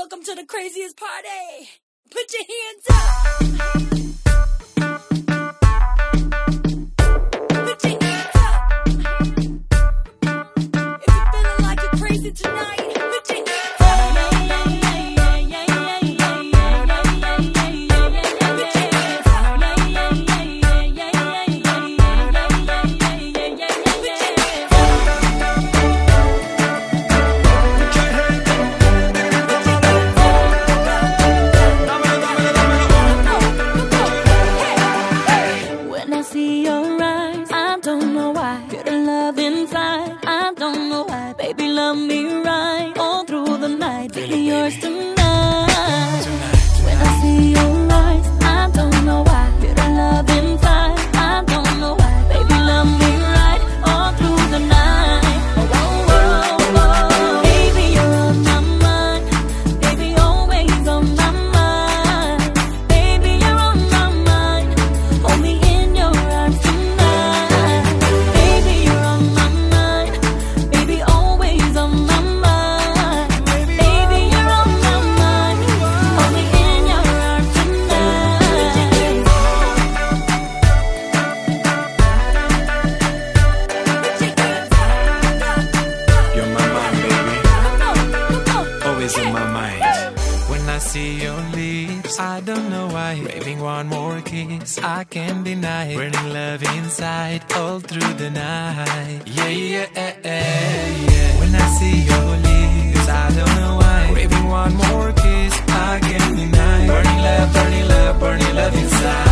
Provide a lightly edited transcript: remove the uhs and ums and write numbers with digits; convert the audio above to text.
welcome to the craziest party. Put your hands up. Put your hands up. If you're feeling like you're crazy tonight, put your hands up. See your eyes, I don't know why. Feel the love inside, I don't know why. Baby, love me right all through the night. Baby, yours tonight. When I see your eyes, I don't know why. Feel the love inside, I don't know why. Baby, love me right all through the night. Oh, oh, oh, oh. Baby, you're on my mind. Baby, always on my mind. Baby, you're on my mind. Hold me in your arms tonight. Baby, you're on my mind. Baby, always on my mind. Baby, you're on my mind. Hold me in your arms tonight. You're my mind, baby. Always in my mind. When I see your lips, I don't know why. Craving one more kiss, I can't deny. Burning love inside all through the night. Yeah, yeah, yeah. When I see your lips, I don't know why. Craving one more kiss, I can't deny. Burning love, burning love, burning love inside.